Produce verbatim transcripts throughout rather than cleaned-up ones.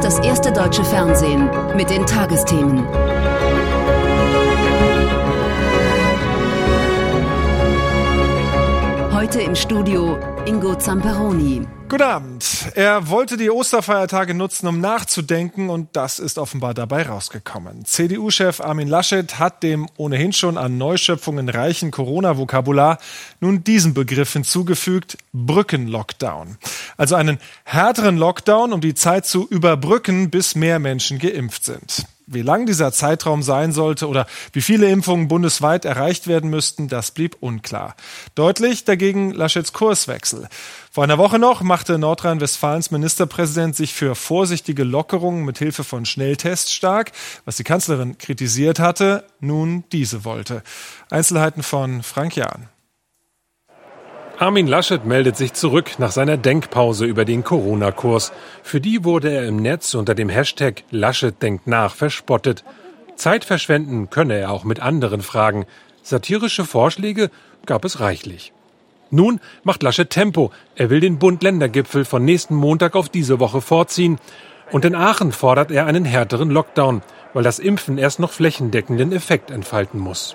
das erste deutsche Fernsehen mit den Tagesthemen. Heute im Studio Ingo Zamperoni. Guten Abend. Er wollte die Osterfeiertage nutzen, um nachzudenken, und das ist offenbar dabei rausgekommen. C D U-Chef Armin Laschet hat dem ohnehin schon an Neuschöpfungen reichen Corona-Vokabular nun diesen Begriff hinzugefügt: Brückenlockdown. Also einen härteren Lockdown, um die Zeit zu überbrücken, bis mehr Menschen geimpft sind. Wie lang dieser Zeitraum sein sollte oder wie viele Impfungen bundesweit erreicht werden müssten, das blieb unklar. Deutlich dagegen Laschets Kurswechsel. Vor einer Woche noch machte Nordrhein-Westfalens Ministerpräsident sich für vorsichtige Lockerungen mit Hilfe von Schnelltests stark, was die Kanzlerin kritisiert hatte, nun diese wollte. Einzelheiten von Frank Jahn. Armin Laschet meldet sich zurück nach seiner Denkpause über den Corona-Kurs. Für die wurde er im Netz unter dem Hashtag Laschet denkt nach verspottet. Zeit verschwenden könne er auch mit anderen Fragen. Satirische Vorschläge gab es reichlich. Nun macht Laschet Tempo. Er will den Bund-Länder-Gipfel von nächsten Montag auf diese Woche vorziehen. Und in Aachen fordert er einen härteren Lockdown, weil das Impfen erst noch flächendeckenden Effekt entfalten muss.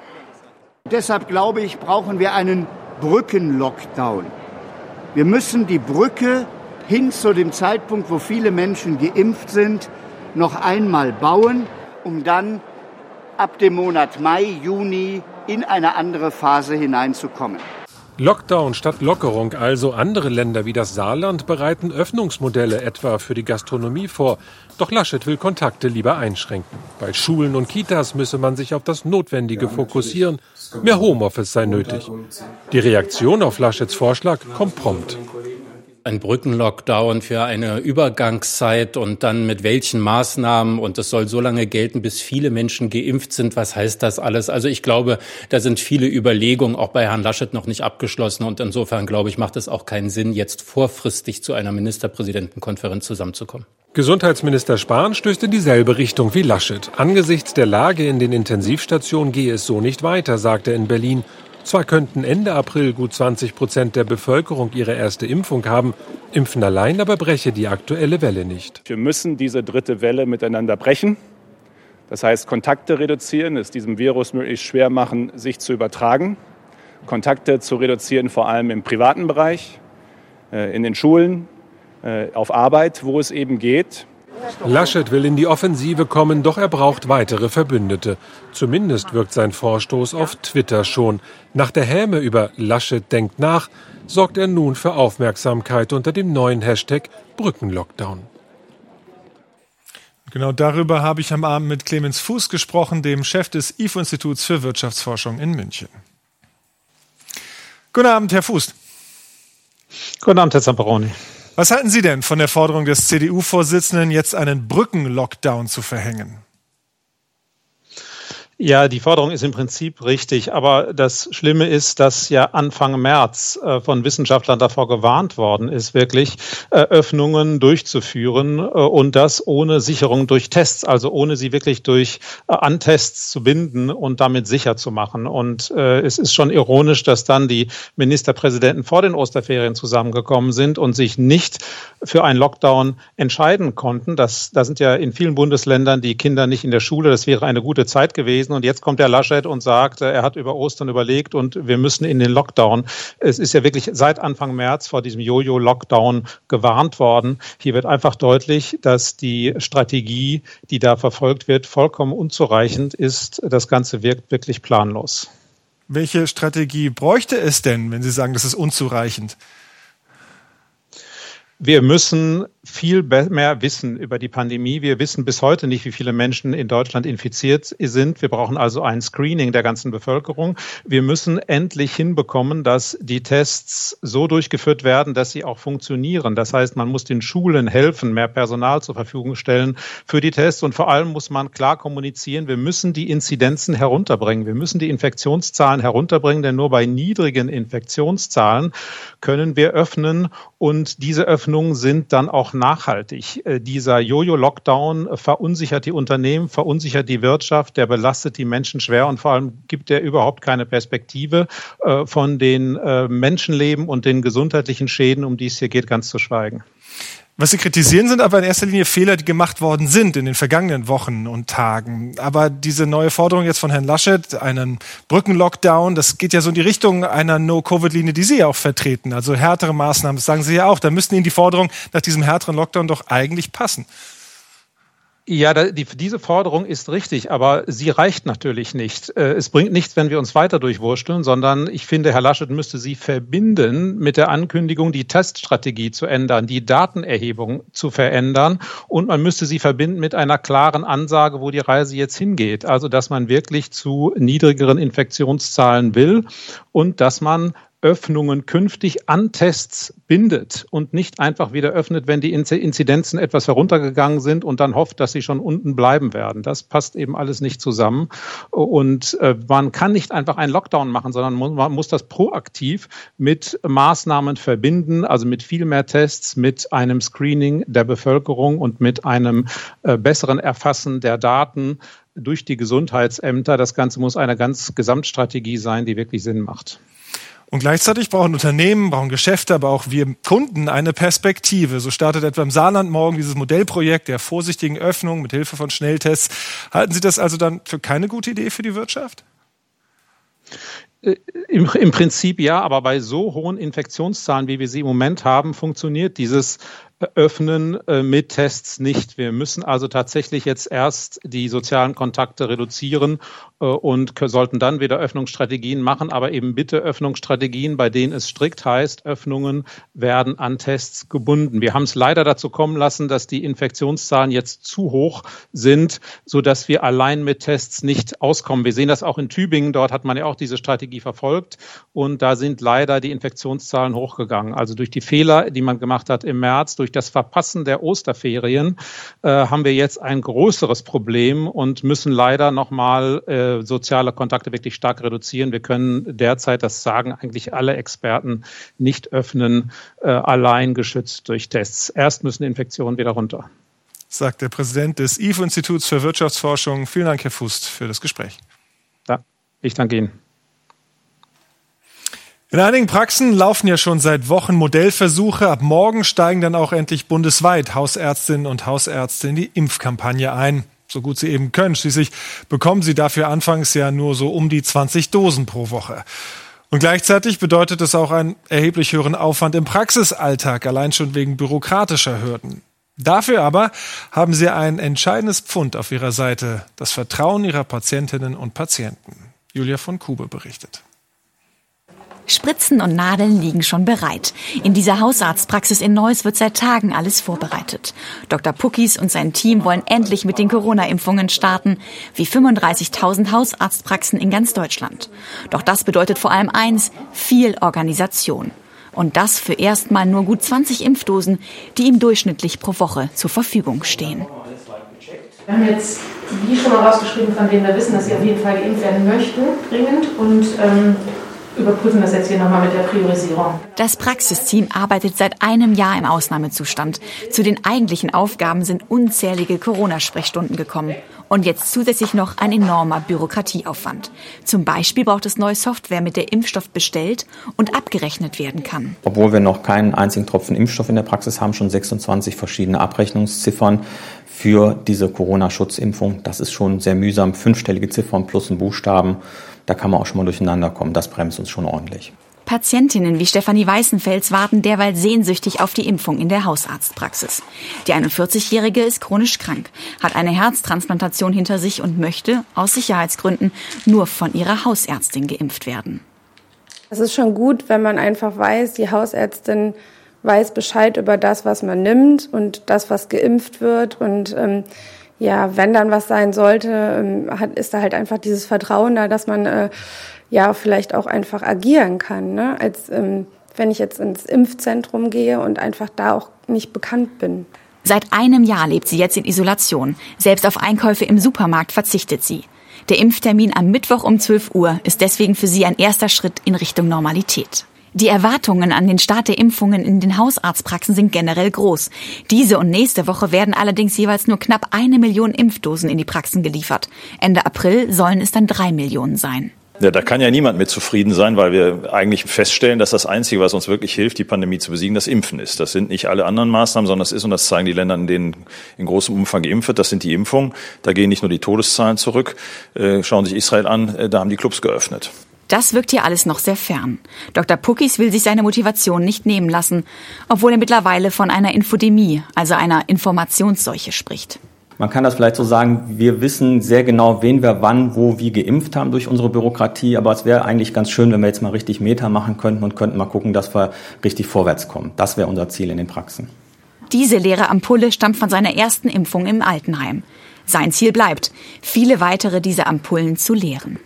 Deshalb glaube ich, brauchen wir einen Brückenlockdown. Wir müssen die Brücke hin zu dem Zeitpunkt, wo viele Menschen geimpft sind, noch einmal bauen, um dann ab dem Monat Mai, Juni in eine andere Phase hineinzukommen. Lockdown statt Lockerung also. Andere Länder wie das Saarland bereiten Öffnungsmodelle etwa für die Gastronomie vor. Doch Laschet will Kontakte lieber einschränken. Bei Schulen und Kitas müsse man sich auf das Notwendige fokussieren. Mehr Homeoffice sei nötig. Die Reaktion auf Laschets Vorschlag kommt prompt. Ein Brückenlockdown für eine Übergangszeit und dann mit welchen Maßnahmen, und das soll so lange gelten, bis viele Menschen geimpft sind. Was heißt das alles? Also ich glaube, da sind viele Überlegungen auch bei Herrn Laschet noch nicht abgeschlossen, und insofern glaube ich, macht es auch keinen Sinn, jetzt vorfristig zu einer Ministerpräsidentenkonferenz zusammenzukommen. Gesundheitsminister Spahn stößt in dieselbe Richtung wie Laschet. Angesichts der Lage in den Intensivstationen gehe es so nicht weiter, sagt er in Berlin. Zwar könnten Ende April gut zwanzig Prozent der Bevölkerung ihre erste Impfung haben, Impfen allein aber breche die aktuelle Welle nicht. Wir müssen diese dritte Welle miteinander brechen. Das heißt, Kontakte reduzieren, es diesem Virus möglichst schwer machen, sich zu übertragen. Kontakte zu reduzieren, vor allem im privaten Bereich, in den Schulen, auf Arbeit, wo es eben geht. Laschet will in die Offensive kommen, doch er braucht weitere Verbündete. Zumindest wirkt sein Vorstoß auf Twitter schon. Nach der Häme über Laschet denkt nach, sorgt er nun für Aufmerksamkeit unter dem neuen Hashtag Brückenlockdown. Genau darüber habe ich am Abend mit Clemens Fuß gesprochen, dem Chef des I F O-Instituts für Wirtschaftsforschung in München. Guten Abend, Herr Fuß. Guten Abend, Herr Zamperoni. Was halten Sie denn von der Forderung des C D U-Vorsitzenden, jetzt einen Brückenlockdown zu verhängen? Ja, die Forderung ist im Prinzip richtig, aber das Schlimme ist, dass ja Anfang März äh, von Wissenschaftlern davor gewarnt worden ist, wirklich äh, Öffnungen durchzuführen, äh, und das ohne Sicherung durch Tests, also ohne sie wirklich durch äh, Antests zu binden und damit sicher zu machen. Und äh, es ist schon ironisch, dass dann die Ministerpräsidenten vor den Osterferien zusammengekommen sind und sich nicht für einen Lockdown entscheiden konnten. Das, da sind ja in vielen Bundesländern die Kinder nicht in der Schule. Das wäre eine gute Zeit gewesen. Und jetzt kommt der Laschet und sagt, er hat über Ostern überlegt und wir müssen in den Lockdown. Es ist ja wirklich seit Anfang März vor diesem Jojo-Lockdown gewarnt worden. Hier wird einfach deutlich, dass die Strategie, die da verfolgt wird, vollkommen unzureichend ist. Das Ganze wirkt wirklich planlos. Welche Strategie bräuchte es denn, wenn Sie sagen, das ist unzureichend? Wir müssen viel mehr wissen über die Pandemie. Wir wissen bis heute nicht, wie viele Menschen in Deutschland infiziert sind. Wir brauchen also ein Screening der ganzen Bevölkerung. Wir müssen endlich hinbekommen, dass die Tests so durchgeführt werden, dass sie auch funktionieren. Das heißt, man muss den Schulen helfen, mehr Personal zur Verfügung stellen für die Tests. Und vor allem muss man klar kommunizieren, wir müssen die Inzidenzen herunterbringen. Wir müssen die Infektionszahlen herunterbringen, denn nur bei niedrigen Infektionszahlen können wir öffnen. Und diese Öffnungen sind dann auch nachhaltig. Äh, dieser Jojo-Lockdown verunsichert die Unternehmen, verunsichert die Wirtschaft, der belastet die Menschen schwer und vor allem gibt er überhaupt keine Perspektive, äh, von den äh, Menschenleben und den gesundheitlichen Schäden, um die es hier geht, ganz zu schweigen. Was Sie kritisieren, sind aber in erster Linie Fehler, die gemacht worden sind in den vergangenen Wochen und Tagen. Aber diese neue Forderung jetzt von Herrn Laschet, einen Brückenlockdown, das geht ja so in die Richtung einer No-Covid-Linie, die Sie ja auch vertreten. Also härtere Maßnahmen, das sagen Sie ja auch. Da müssten Ihnen die Forderungen nach diesem härteren Lockdown doch eigentlich passen. Ja, die, diese Forderung ist richtig, aber sie reicht natürlich nicht. Es bringt nichts, wenn wir uns weiter durchwursteln, sondern ich finde, Herr Laschet müsste sie verbinden mit der Ankündigung, die Teststrategie zu ändern, die Datenerhebung zu verändern, und man müsste sie verbinden mit einer klaren Ansage, wo die Reise jetzt hingeht. Also, dass man wirklich zu niedrigeren Infektionszahlen will und dass man Öffnungen künftig an Tests bindet und nicht einfach wieder öffnet, wenn die Inzidenzen etwas heruntergegangen sind und dann hofft, dass sie schon unten bleiben werden. Das passt eben alles nicht zusammen. Und äh, man kann nicht einfach einen Lockdown machen, sondern man muss das proaktiv mit Maßnahmen verbinden, also mit viel mehr Tests, mit einem Screening der Bevölkerung und mit einem äh, besseren Erfassen der Daten durch die Gesundheitsämter. Das Ganze muss eine ganz Gesamtstrategie sein, die wirklich Sinn macht. Und gleichzeitig brauchen Unternehmen, brauchen Geschäfte, aber auch wir Kunden eine Perspektive. So startet etwa im Saarland morgen dieses Modellprojekt der vorsichtigen Öffnung mit Hilfe von Schnelltests. Halten Sie das also dann für keine gute Idee für die Wirtschaft? Im, Im Prinzip ja, aber bei so hohen Infektionszahlen, wie wir sie im Moment haben, funktioniert dieses Öffnen mit Tests nicht. Wir müssen also tatsächlich jetzt erst die sozialen Kontakte reduzieren und sollten dann wieder Öffnungsstrategien machen, aber eben bitte Öffnungsstrategien, bei denen es strikt heißt, Öffnungen werden an Tests gebunden. Wir haben es leider dazu kommen lassen, dass die Infektionszahlen jetzt zu hoch sind, sodass wir allein mit Tests nicht auskommen. Wir sehen das auch in Tübingen, dort hat man ja auch diese Strategie verfolgt und da sind leider die Infektionszahlen hochgegangen. Also durch die Fehler, die man gemacht hat im März, durch das Verpassen der Osterferien äh, haben wir jetzt ein größeres Problem und müssen leider nochmal äh, soziale Kontakte wirklich stark reduzieren. Wir können derzeit, das sagen eigentlich alle Experten, nicht öffnen, äh, allein geschützt durch Tests. Erst müssen die Infektionen wieder runter. Sagt der Präsident des I F O-Instituts für Wirtschaftsforschung. Vielen Dank, Herr Fust, für das Gespräch. Ja, ich danke Ihnen. In einigen Praxen laufen ja schon seit Wochen Modellversuche. Ab morgen steigen dann auch endlich bundesweit Hausärztinnen und Hausärzte in die Impfkampagne ein. So gut sie eben können. Schließlich bekommen sie dafür anfangs ja nur so um die zwanzig Dosen pro Woche. Und gleichzeitig bedeutet es auch einen erheblich höheren Aufwand im Praxisalltag, allein schon wegen bürokratischer Hürden. Dafür aber haben sie ein entscheidendes Pfund auf ihrer Seite, das Vertrauen ihrer Patientinnen und Patienten. Julia von Kube berichtet. Spritzen und Nadeln liegen schon bereit. In dieser Hausarztpraxis in Neuss wird seit Tagen alles vorbereitet. Doktor Puckis und sein Team wollen endlich mit den Corona-Impfungen starten, wie fünfunddreißigtausend Hausarztpraxen in ganz Deutschland. Doch das bedeutet vor allem eins, viel Organisation. Und das für erstmal nur gut zwanzig Impfdosen, die ihm durchschnittlich pro Woche zur Verfügung stehen. Wir haben jetzt die schon mal rausgeschrieben, von denen wir wissen, dass sie auf jeden Fall geimpft werden möchten, dringend. Und ähm überprüfen das jetzt hier nochmal mit der Priorisierung. Das Praxisteam arbeitet seit einem Jahr im Ausnahmezustand. Zu den eigentlichen Aufgaben sind unzählige Corona-Sprechstunden gekommen. Und jetzt zusätzlich noch ein enormer Bürokratieaufwand. Zum Beispiel braucht es neue Software, mit der Impfstoff bestellt und abgerechnet werden kann. Obwohl wir noch keinen einzigen Tropfen Impfstoff in der Praxis haben, schon sechsundzwanzig verschiedene Abrechnungsziffern für diese Corona-Schutzimpfung. Das ist schon sehr mühsam. Fünfstellige Ziffern plus ein Buchstaben. Da kann man auch schon mal durcheinander kommen. Das bremst uns schon ordentlich. Patientinnen wie Stefanie Weißenfels warten derweil sehnsüchtig auf die Impfung in der Hausarztpraxis. Die einundvierzigjährige ist chronisch krank, hat eine Herztransplantation hinter sich und möchte, aus Sicherheitsgründen, nur von ihrer Hausärztin geimpft werden. Es ist schon gut, wenn man einfach weiß, die Hausärztin weiß Bescheid über das, was man nimmt und das, was geimpft wird. Und ähm, ja, wenn dann was sein sollte, ähm, hat, ist da halt einfach dieses Vertrauen da, dass man äh, ja vielleicht auch einfach agieren kann, ne? Als ähm, wenn ich jetzt ins Impfzentrum gehe und einfach da auch nicht bekannt bin. Seit einem Jahr lebt sie jetzt in Isolation. Selbst auf Einkäufe im Supermarkt verzichtet sie. Der Impftermin am Mittwoch um zwölf Uhr ist deswegen für sie ein erster Schritt in Richtung Normalität. Die Erwartungen an den Start der Impfungen in den Hausarztpraxen sind generell groß. Diese und nächste Woche werden allerdings jeweils nur knapp eine Million Impfdosen in die Praxen geliefert. Ende April sollen es dann drei Millionen sein. Ja, da kann ja niemand mit zufrieden sein, weil wir eigentlich feststellen, dass das Einzige, was uns wirklich hilft, die Pandemie zu besiegen, das Impfen ist. Das sind nicht alle anderen Maßnahmen, sondern das ist, und das zeigen die Länder, in denen in großem Umfang geimpft wird, das sind die Impfungen. Da gehen nicht nur die Todeszahlen zurück. Äh, schauen Sie sich Israel an, äh, da haben die Clubs geöffnet. Das wirkt hier alles noch sehr fern. Doktor Puckis will sich seine Motivation nicht nehmen lassen, obwohl er mittlerweile von einer Infodemie, also einer Informationsseuche, spricht. Man kann das vielleicht so sagen, wir wissen sehr genau, wen wir wann, wo, wie geimpft haben durch unsere Bürokratie. Aber es wäre eigentlich ganz schön, wenn wir jetzt mal richtig Meter machen könnten und könnten mal gucken, dass wir richtig vorwärts kommen. Das wäre unser Ziel in den Praxen. Diese leere Ampulle stammt von seiner ersten Impfung im Altenheim. Sein Ziel bleibt, viele weitere dieser Ampullen zu leeren.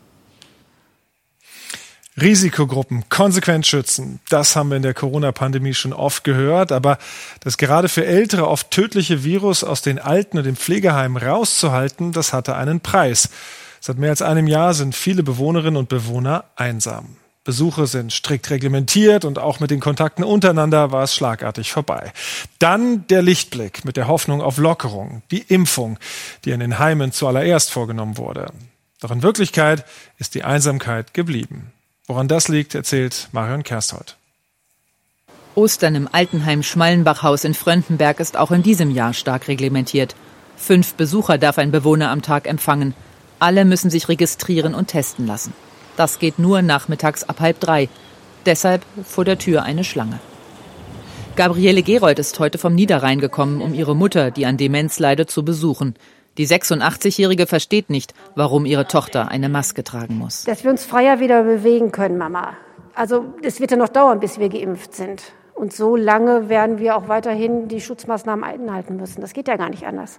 Risikogruppen konsequent schützen, das haben wir in der Corona-Pandemie schon oft gehört, aber das gerade für Ältere oft tödliche Virus aus den Alten- und den Pflegeheimen rauszuhalten, das hatte einen Preis. Seit mehr als einem Jahr sind viele Bewohnerinnen und Bewohner einsam. Besuche sind strikt reglementiert und auch mit den Kontakten untereinander war es schlagartig vorbei. Dann der Lichtblick mit der Hoffnung auf Lockerung, die Impfung, die in den Heimen zuallererst vorgenommen wurde. Doch in Wirklichkeit ist die Einsamkeit geblieben. Woran das liegt, erzählt Marion Kersthold. Ostern im Altenheim Schmallenbachhaus in Fröndenberg ist auch in diesem Jahr stark reglementiert. Fünf Besucher darf ein Bewohner am Tag empfangen. Alle müssen sich registrieren und testen lassen. Das geht nur nachmittags ab halb drei. Deshalb vor der Tür eine Schlange. Gabriele Gerold ist heute vom Niederrhein gekommen, um ihre Mutter, die an Demenz leidet, zu besuchen. Die sechsundachtzig-Jährige versteht nicht, warum ihre Tochter eine Maske tragen muss. Dass wir uns freier wieder bewegen können, Mama. Also es wird ja noch dauern, bis wir geimpft sind. Und so lange werden wir auch weiterhin die Schutzmaßnahmen einhalten müssen. Das geht ja gar nicht anders.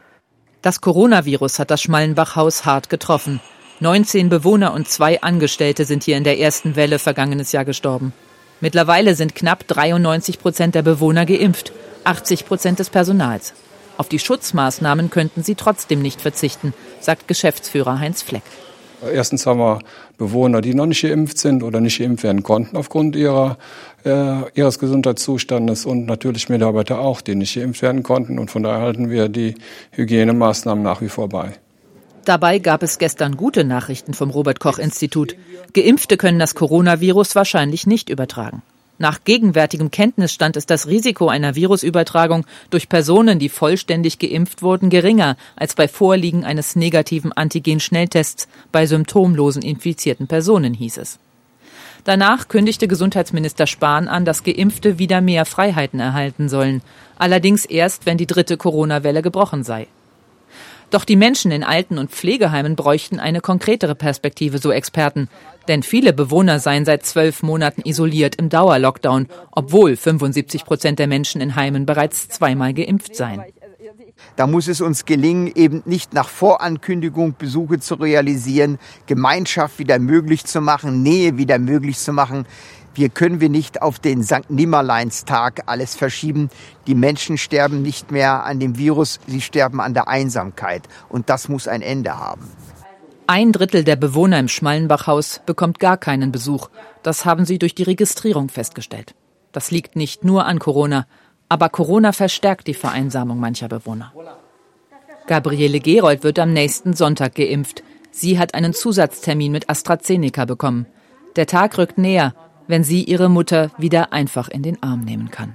Das Coronavirus hat das Schmallenbachhaus hart getroffen. neunzehn Bewohner und zwei Angestellte sind hier in der ersten Welle vergangenes Jahr gestorben. Mittlerweile sind knapp dreiundneunzig Prozent der Bewohner geimpft, achtzig Prozent des Personals. Auf die Schutzmaßnahmen könnten sie trotzdem nicht verzichten, sagt Geschäftsführer Heinz Fleck. Erstens haben wir Bewohner, die noch nicht geimpft sind oder nicht geimpft werden konnten aufgrund ihrer, äh, ihres Gesundheitszustandes und natürlich Mitarbeiter auch, die nicht geimpft werden konnten. Und von daher halten wir die Hygienemaßnahmen nach wie vor bei. Dabei gab es gestern gute Nachrichten vom Robert-Koch-Institut. Geimpfte können das Coronavirus wahrscheinlich nicht übertragen. Nach gegenwärtigem Kenntnisstand ist das Risiko einer Virusübertragung durch Personen, die vollständig geimpft wurden, geringer als bei Vorliegen eines negativen Antigen-Schnelltests bei symptomlosen infizierten Personen, hieß es. Danach kündigte Gesundheitsminister Spahn an, dass Geimpfte wieder mehr Freiheiten erhalten sollen. Allerdings erst, wenn die dritte Corona-Welle gebrochen sei. Doch die Menschen in Alten- und Pflegeheimen bräuchten eine konkretere Perspektive, so Experten. Denn viele Bewohner seien seit zwölf Monaten isoliert im Dauerlockdown, obwohl fünfundsiebzig Prozent der Menschen in Heimen bereits zweimal geimpft seien. Da muss es uns gelingen, eben nicht nach Vorankündigung Besuche zu realisieren, Gemeinschaft wieder möglich zu machen, Nähe wieder möglich zu machen. Wir können wir nicht auf den Sankt Nimmerleinstag alles verschieben. Die Menschen sterben nicht mehr an dem Virus, sie sterben an der Einsamkeit. Und das muss ein Ende haben. Ein Drittel der Bewohner im Schmallenbachhaus bekommt gar keinen Besuch. Das haben sie durch die Registrierung festgestellt. Das liegt nicht nur an Corona, aber Corona verstärkt die Vereinsamung mancher Bewohner. Gabriele Gerold wird am nächsten Sonntag geimpft. Sie hat einen Zusatztermin mit AstraZeneca bekommen. Der Tag rückt näher, wenn sie ihre Mutter wieder einfach in den Arm nehmen kann.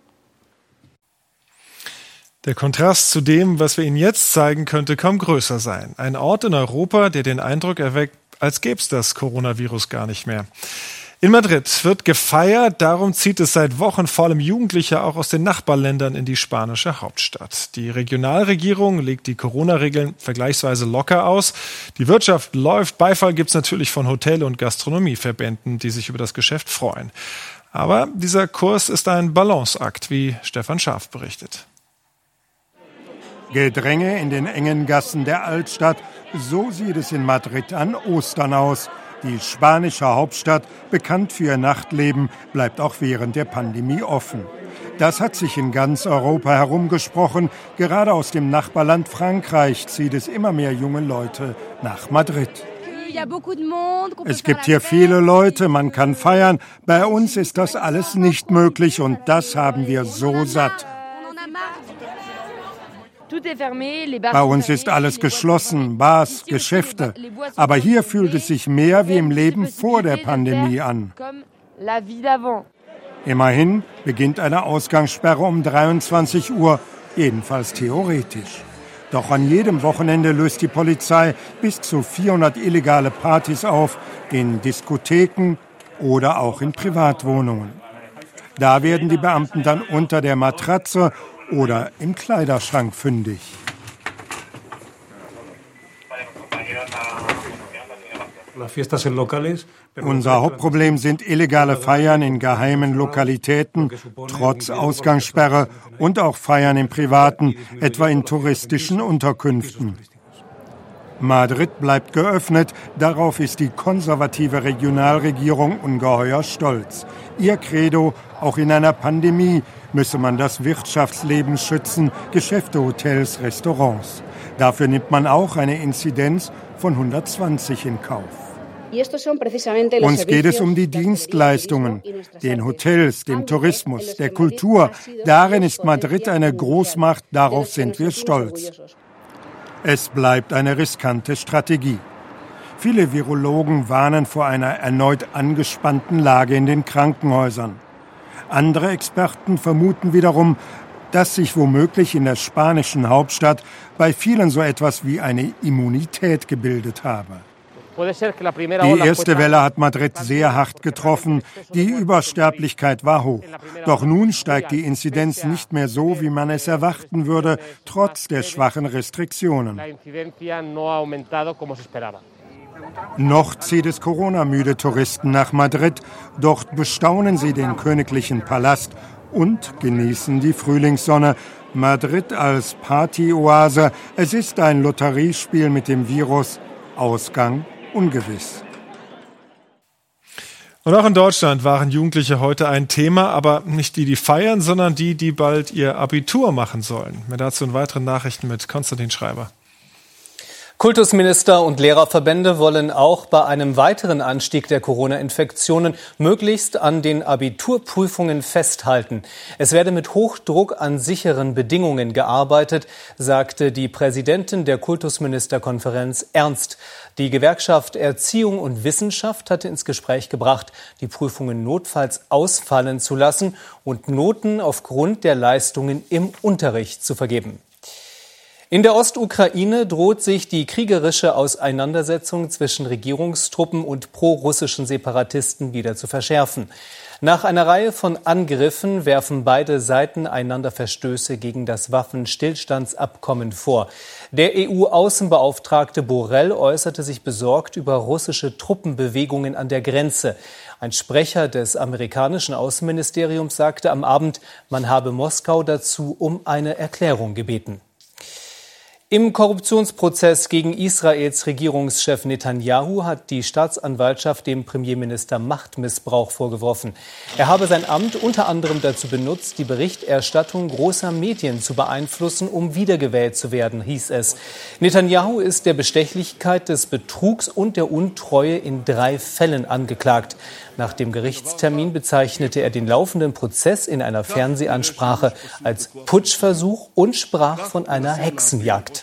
Der Kontrast zu dem, was wir Ihnen jetzt zeigen, könnte kaum größer sein. Ein Ort in Europa, der den Eindruck erweckt, als gäbe es das Coronavirus gar nicht mehr. In Madrid wird gefeiert, darum zieht es seit Wochen vor allem Jugendliche auch aus den Nachbarländern in die spanische Hauptstadt. Die Regionalregierung legt die Corona-Regeln vergleichsweise locker aus. Die Wirtschaft läuft, Beifall gibt es natürlich von Hotel- und Gastronomieverbänden, die sich über das Geschäft freuen. Aber dieser Kurs ist ein Balanceakt, wie Stefan Scharf berichtet. Gedränge in den engen Gassen der Altstadt, so sieht es in Madrid an Ostern aus. Die spanische Hauptstadt, bekannt für ihr Nachtleben, bleibt auch während der Pandemie offen. Das hat sich in ganz Europa herumgesprochen. Gerade aus dem Nachbarland Frankreich zieht es immer mehr junge Leute nach Madrid. Es gibt hier viele Leute, man kann feiern. Bei uns ist das alles nicht möglich und das haben wir so satt. Bei uns ist alles geschlossen, Bars, Geschäfte. Aber hier fühlt es sich mehr wie im Leben vor der Pandemie an. Immerhin beginnt eine Ausgangssperre um dreiundzwanzig Uhr, jedenfalls theoretisch. Doch an jedem Wochenende löst die Polizei bis zu vierhundert illegale Partys auf, in Diskotheken oder auch in Privatwohnungen. Da werden die Beamten dann unter der Matratze oder im Kleiderschrank fündig. Unser Hauptproblem sind illegale Feiern in geheimen Lokalitäten, trotz Ausgangssperre, und auch Feiern im Privaten, etwa in touristischen Unterkünften. Madrid bleibt geöffnet, darauf ist die konservative Regionalregierung ungeheuer stolz. Ihr Credo, auch in einer Pandemie müsse man das Wirtschaftsleben schützen, Geschäfte, Hotels, Restaurants. Dafür nimmt man auch eine Inzidenz von hundertzwanzig in Kauf. Uns geht es um die Dienstleistungen, den Hotels, dem Tourismus, der Kultur. Darin ist Madrid eine Großmacht, darauf sind wir stolz. Es bleibt eine riskante Strategie. Viele Virologen warnen vor einer erneut angespannten Lage in den Krankenhäusern. Andere Experten vermuten wiederum, dass sich womöglich in der spanischen Hauptstadt bei vielen so etwas wie eine Immunität gebildet habe. Die erste Welle hat Madrid sehr hart getroffen. Die Übersterblichkeit war hoch. Doch nun steigt die Inzidenz nicht mehr so, wie man es erwarten würde, trotz der schwachen Restriktionen. Noch zieht es Corona-müde Touristen nach Madrid. Dort bestaunen sie den königlichen Palast und genießen die Frühlingssonne. Madrid als Partyoase. Es ist ein Lotteriespiel mit dem Virus. Ausgang ungewiss. Und auch in Deutschland waren Jugendliche heute ein Thema, aber nicht die, die feiern, sondern die, die bald ihr Abitur machen sollen. Mehr dazu in weiteren Nachrichten mit Konstantin Schreiber. Kultusminister und Lehrerverbände wollen auch bei einem weiteren Anstieg der Corona-Infektionen möglichst an den Abiturprüfungen festhalten. Es werde mit Hochdruck an sicheren Bedingungen gearbeitet, sagte die Präsidentin der Kultusministerkonferenz Ernst. Die Gewerkschaft Erziehung und Wissenschaft hatte ins Gespräch gebracht, die Prüfungen notfalls ausfallen zu lassen und Noten aufgrund der Leistungen im Unterricht zu vergeben. In der Ostukraine droht sich die kriegerische Auseinandersetzung zwischen Regierungstruppen und prorussischen Separatisten wieder zu verschärfen. Nach einer Reihe von Angriffen werfen beide Seiten einander Verstöße gegen das Waffenstillstandsabkommen vor. Der E U-Außenbeauftragte Borrell äußerte sich besorgt über russische Truppenbewegungen an der Grenze. Ein Sprecher des amerikanischen Außenministeriums sagte am Abend, man habe Moskau dazu um eine Erklärung gebeten. Im Korruptionsprozess gegen Israels Regierungschef Netanyahu hat die Staatsanwaltschaft dem Premierminister Machtmissbrauch vorgeworfen. Er habe sein Amt unter anderem dazu benutzt, die Berichterstattung großer Medien zu beeinflussen, um wiedergewählt zu werden, hieß es. Netanyahu ist der Bestechlichkeit, des Betrugs und der Untreue in drei Fällen angeklagt. Nach dem Gerichtstermin bezeichnete er den laufenden Prozess in einer Fernsehansprache als Putschversuch und sprach von einer Hexenjagd.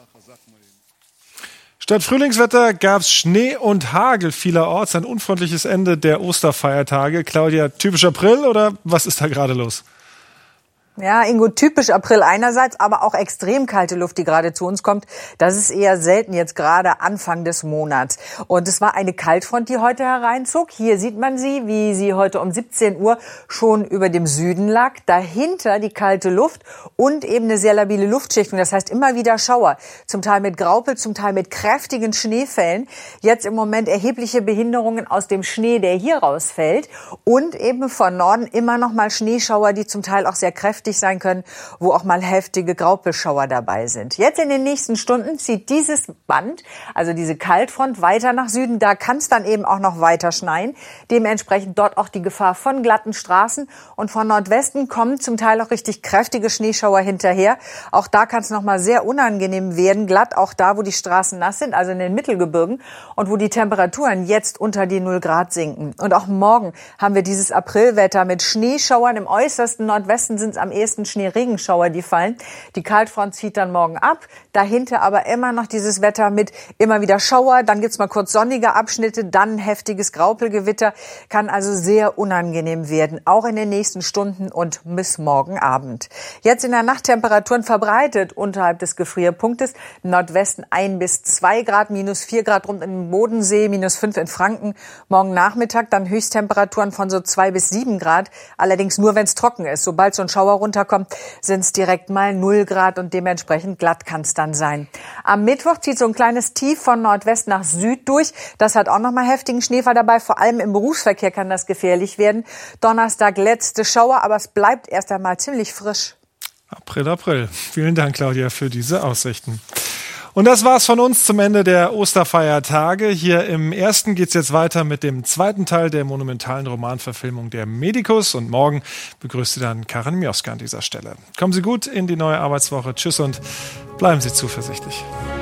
Statt Frühlingswetter gab es Schnee und Hagel vielerorts. Ein unfreundliches Ende der Osterfeiertage. Claudia, typisch April oder was ist da gerade los? Ja, Ingo, typisch April einerseits, aber auch extrem kalte Luft, die gerade zu uns kommt. Das ist eher selten jetzt gerade Anfang des Monats. Und es war eine Kaltfront, die heute hereinzog. Hier sieht man sie, wie sie heute um siebzehn Uhr schon über dem Süden lag. Dahinter die kalte Luft und eben eine sehr labile Luftschichtung. Das heißt immer wieder Schauer. Zum Teil mit Graupel, zum Teil mit kräftigen Schneefällen. Jetzt im Moment erhebliche Behinderungen aus dem Schnee, der hier rausfällt. Und eben von Norden immer noch mal Schneeschauer, die zum Teil auch sehr kräftig sein können, wo auch mal heftige Graupelschauer dabei sind. Jetzt in den nächsten Stunden zieht dieses Band, also diese Kaltfront, weiter nach Süden. Da kann es dann eben auch noch weiter schneien. Dementsprechend dort auch die Gefahr von glatten Straßen. Und von Nordwesten kommen zum Teil auch richtig kräftige Schneeschauer hinterher. Auch da kann es noch mal sehr unangenehm werden. Glatt auch da, wo die Straßen nass sind, also in den Mittelgebirgen und wo die Temperaturen jetzt unter die null Grad sinken. Und auch morgen haben wir dieses Aprilwetter mit Schneeschauern. Im äußersten Nordwesten sind es am ehesten Schneeregenschauer, die fallen. Die Kaltfront zieht dann morgen ab. Dahinter aber immer noch dieses Wetter mit immer wieder Schauer. Dann gibt's mal kurz sonnige Abschnitte, dann heftiges Graupelgewitter. Kann also sehr unangenehm werden, auch in den nächsten Stunden und bis morgen Abend. Jetzt in der Nacht Temperaturen verbreitet unterhalb des Gefrierpunktes. Im Nordwesten ein bis zwei Grad, minus vier Grad rund im Bodensee, minus fünf in Franken. Morgen Nachmittag dann Höchsttemperaturen von so zwei bis sieben Grad. Allerdings nur, wenn es trocken ist. Sobald so ein Schauer runterkommt, sind es direkt mal null Grad und dementsprechend glatt kann es dann sein. Am Mittwoch zieht so ein kleines Tief von Nordwest nach Süd durch. Das hat auch noch mal heftigen Schneefall dabei. Vor allem im Berufsverkehr kann das gefährlich werden. Donnerstag letzte Schauer, aber es bleibt erst einmal ziemlich frisch. April, April. Vielen Dank, Claudia, für diese Aussichten. Und das war's von uns zum Ende der Osterfeiertage. Hier im ersten geht's jetzt weiter mit dem zweiten Teil der monumentalen Romanverfilmung Der Medikus. Und morgen begrüßt Sie dann Karin Mioska an dieser Stelle. Kommen Sie gut in die neue Arbeitswoche. Tschüss und bleiben Sie zuversichtlich.